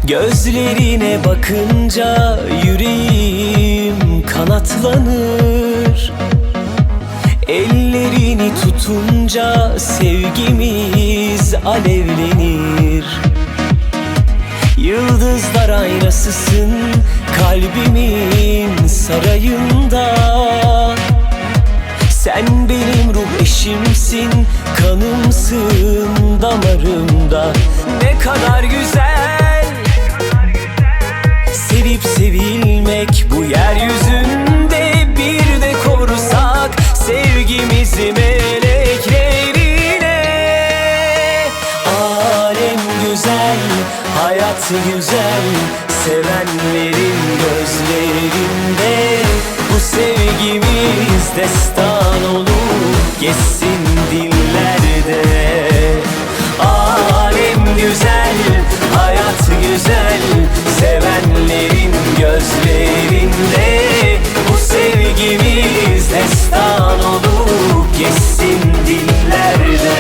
Gözlerine bakınca yüreğim kanatlanır. Ellerini tutunca sevgimiz alevlenir. Yıldızlar aynasısın kalbimin sarayında. Sen benim ruh eşimsin, kanımsın damarımda. Ne kadar güzel sevip sevilmek bu yeryüzünde. Bir de korusak sevgimizi meleklerine. Alem güzel, hayat güzel, sevenlerin gözlerinde. Bu sevgimiz destan olur, geçsin dillerde. Alem güzel, hayat güzel, sevenlerin gözlerinde. Bu sevgimiz destan olur, geçsin dillerde.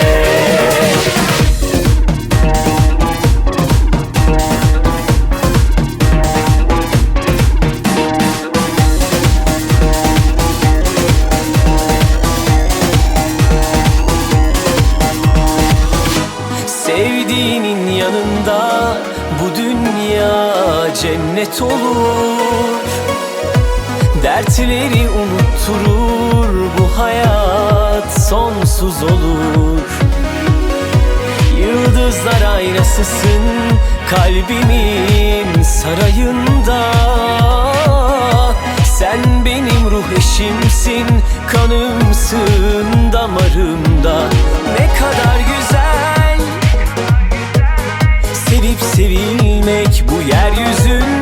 Sevdiğinin yanında bu dünya cennet olur. Dertleri unutturur, bu hayat sonsuz olur. Yıldızlar aynasısın kalbimin sarayında. Sen benim ruh eşimsin, kanımsın damarımda. Ne kadar güzel sevip sevilmek bu yeryüzünde.